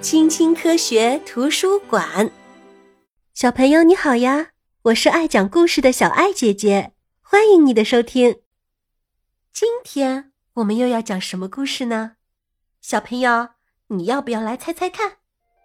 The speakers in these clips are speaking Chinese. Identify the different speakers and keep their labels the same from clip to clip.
Speaker 1: 青青科学图书馆。小朋友你好呀，我是爱讲故事的小爱姐姐，欢迎你的收听。今天我们又要讲什么故事呢？小朋友，你要不要来猜猜看？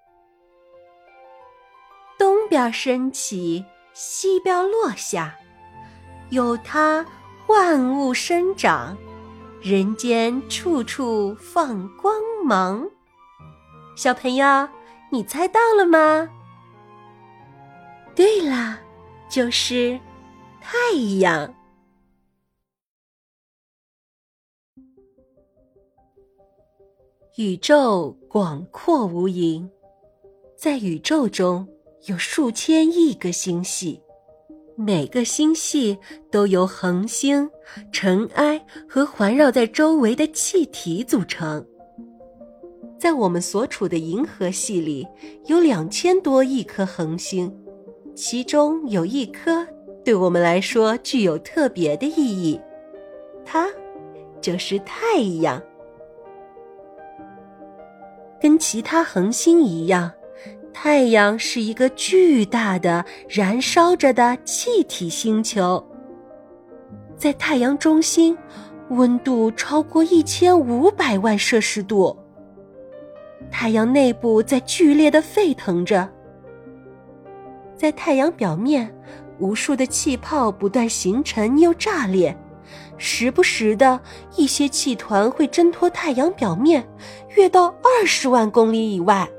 Speaker 1: 东边升起，西边落下，有它万物生长，人间处处放光芒。小朋友，你猜到了吗？对啦，就是太阳。宇宙广阔无垠，在宇宙中有数千亿个星系，每个星系都由恒星、尘埃和环绕在周围的气体组成。在我们所处的银河系里，有2000多亿颗恒星，其中有一颗对我们来说具有特别的意义，它就是太阳。跟其他恒星一样，太阳是一个巨大的燃烧着的气体星球。在太阳中心，温度超过1500万摄氏度。太阳内部在剧烈地沸腾着。在太阳表面，无数的气泡不断形成又炸裂，时不时的一些气团会挣脱太阳表面，跃到20万公里以外。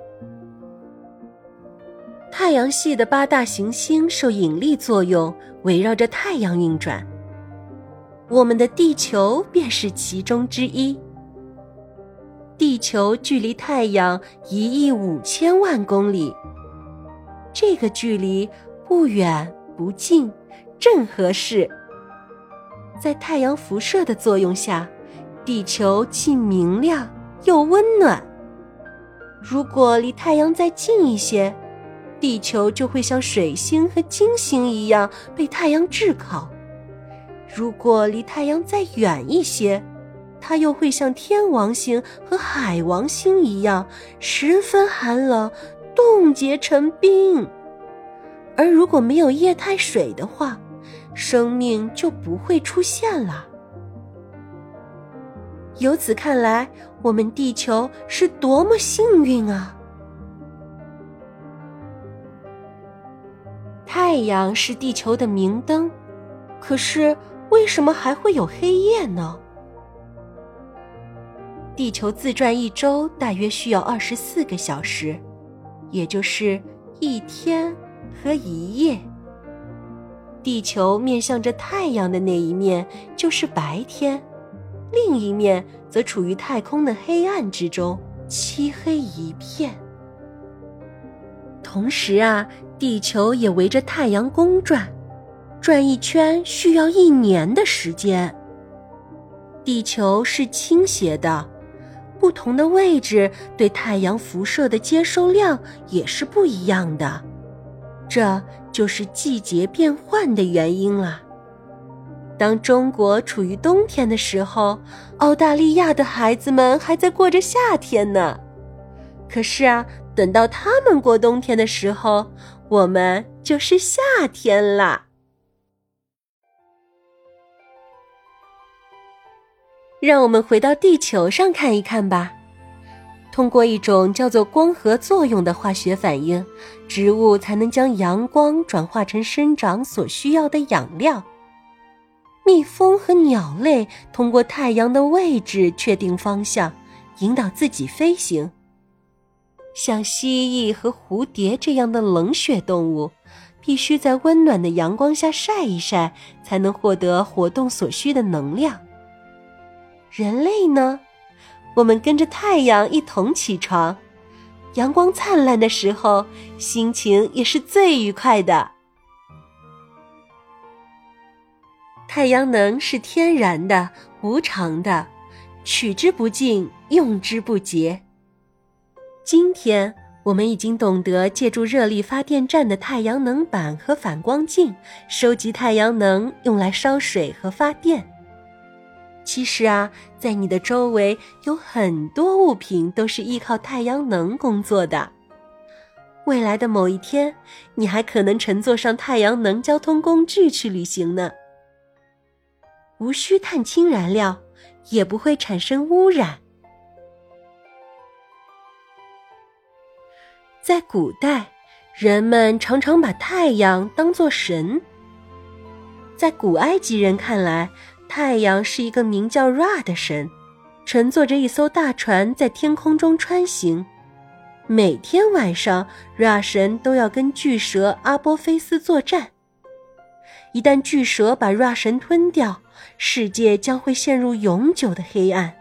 Speaker 1: 太阳系的8大行星受引力作用，围绕着太阳运转。我们的地球便是其中之一。地球距离太阳1亿5000万公里，这个距离不远不近，正合适。在太阳辐射的作用下，地球既明亮又温暖。如果离太阳再近一些，地球就会像水星和金星一样被太阳炙烤；如果离太阳再远一些，它又会像天王星和海王星一样十分寒冷，冻结成冰。而如果没有液态水的话，生命就不会出现了。由此看来，我们地球是多么幸运啊！太阳是地球的明灯，可是为什么还会有黑夜呢？地球自转一周大约需要24个小时，也就是1天和1夜。地球面向着太阳的那一面就是白天，另一面则处于太空的黑暗之中，漆黑一片。同时啊，地球也围着太阳公转，转一圈需要1年的时间。地球是倾斜的，不同的位置对太阳辐射的接收量也是不一样的，这就是季节变换的原因了。当中国处于冬天的时候，澳大利亚的孩子们还在过着夏天呢。可是啊，等到他们过冬天的时候，我们就是夏天啦。让我们回到地球上看一看吧。通过一种叫做光合作用的化学反应，植物才能将阳光转化成生长所需要的养料。蜜蜂和鸟类通过太阳的位置确定方向，引导自己飞行。像蜥蜴和蝴蝶这样的冷血动物，必须在温暖的阳光下晒一晒，才能获得活动所需的能量。人类呢？我们跟着太阳一同起床，阳光灿烂的时候，心情也是最愉快的。太阳能是天然的、无常的，取之不尽，用之不竭。今天我们已经懂得借助热力发电站的太阳能板和反光镜，收集太阳能用来烧水和发电。 其实啊，在你的周围有很多物品都是依靠太阳能工作的。未来的某一天，你还可能乘坐上太阳能交通工具去旅行呢。无需碳氢燃料，也不会产生污染。在古代，人们常常把太阳当作神。在古埃及人看来，太阳是一个名叫 Ra 的神，乘坐着一艘大船在天空中穿行。每天晚上 Ra 神都要跟巨蛇阿波菲斯作战。一旦巨蛇把 Ra 神吞掉，世界将会陷入永久的黑暗。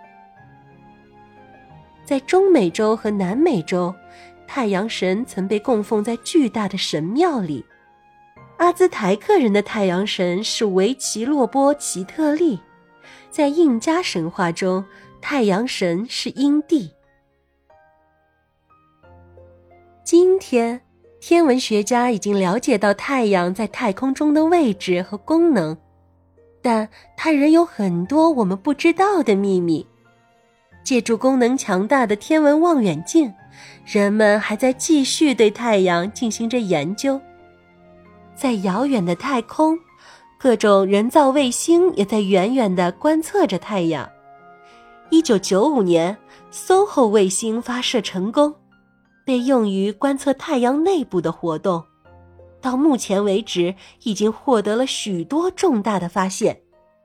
Speaker 1: 在中美洲和南美洲，太阳神曾被供奉在巨大的神庙里。阿兹台克人的太阳神是维奇洛波奇特利，在印加神话中，太阳神是阴帝。今天，天文学家已经了解到太阳在太空中的位置和功能，但它仍有很多我们不知道的秘密。借助功能强大的天文望远镜，人们还在继续对太阳进行着研究。在遥远的太空，各种人造卫星也在远远地观测着太阳。1995年 SOHO 卫星发射成功，被用于观测太阳内部的活动。到目前为止，已经获得了许多重大的发现。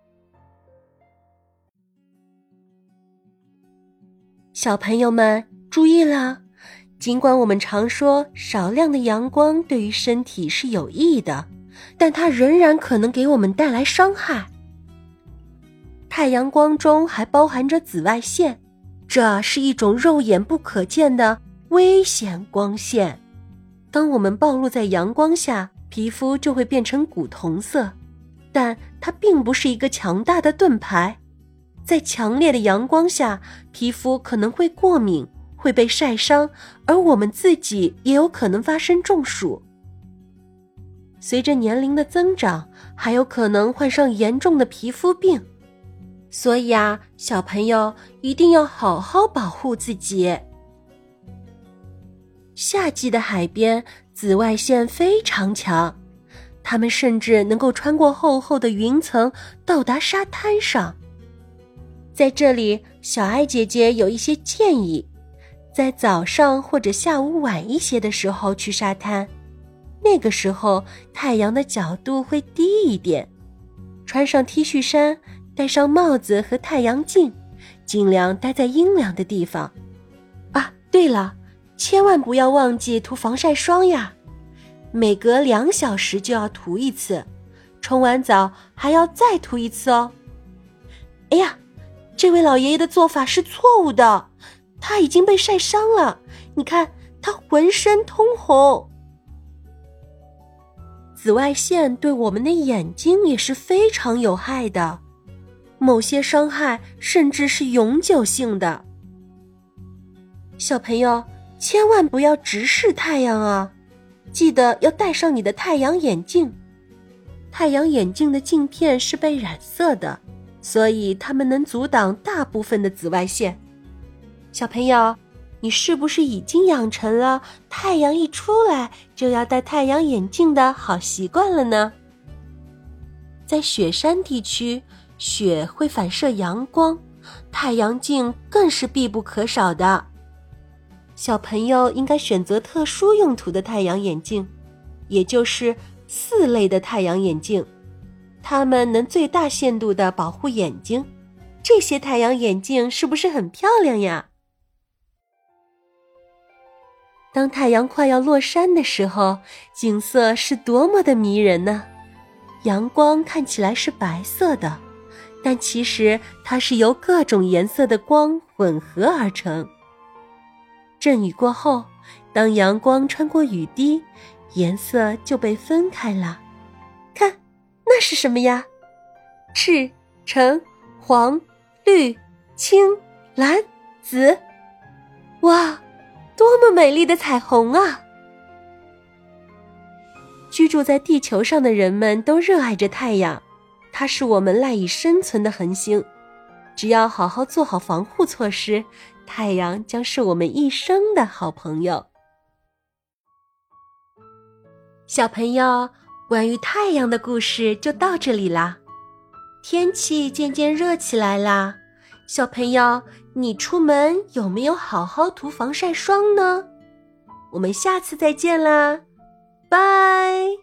Speaker 1: 小朋友们注意了，尽管我们常说少量的阳光对于身体是有益的，但它仍然可能给我们带来伤害。太阳光中还包含着紫外线，这是一种肉眼不可见的危险光线。当我们暴露在阳光下，皮肤就会变成古铜色，但它并不是一个强大的盾牌。在强烈的阳光下，皮肤可能会过敏，会被晒伤，而我们自己也有可能发生中暑。随着年龄的增长，还有可能患上严重的皮肤病。所以啊，小朋友一定要好好保护自己。夏季的海边，紫外线非常强，它们甚至能够穿过厚厚的云层，到达沙滩上。在这里，小爱姐姐有一些建议，在早上或者下午晚一些的时候去沙滩，那个时候太阳的角度会低一点。穿上 T 恤衫，戴上帽子和太阳镜，尽量待在阴凉的地方。啊，对了，千万不要忘记涂防晒霜呀，每隔2小时就要涂一次，冲完澡还要再涂一次哦。哎呀，这位老爷爷的做法是错误的，他已经被晒伤了，你看他浑身通红。紫外线对我们的眼睛也是非常有害的，某些伤害甚至是永久性的。小朋友，千万不要直视太阳啊，记得要戴上你的太阳眼镜。太阳眼镜的镜片是被染色的，所以它们能阻挡大部分的紫外线。小朋友，你是不是已经养成了太阳一出来就要戴太阳眼镜的好习惯了呢？在雪山地区，雪会反射阳光，太阳镜更是必不可少的。小朋友应该选择特殊用途的太阳眼镜，也就是4类的太阳眼镜，它们能最大限度地保护眼睛。这些太阳眼镜是不是很漂亮呀？当太阳快要落山的时候，景色是多么的迷人呢！阳光看起来是白色的，但其实它是由各种颜色的光混合而成。阵雨过后，当阳光穿过雨滴，颜色就被分开了。看，那是什么呀？赤、橙、黄、绿、青、蓝、紫。哇，多么美丽的彩虹啊！居住在地球上的人们都热爱着太阳，它是我们赖以生存的恒星。 只要好好做好防护措施，太阳将是我们一生的好朋友。小朋友，关于太阳的故事就到这里啦。天气渐渐热起来啦，小朋友，你出门有没有好好涂防晒霜呢？我们下次再见啦，拜。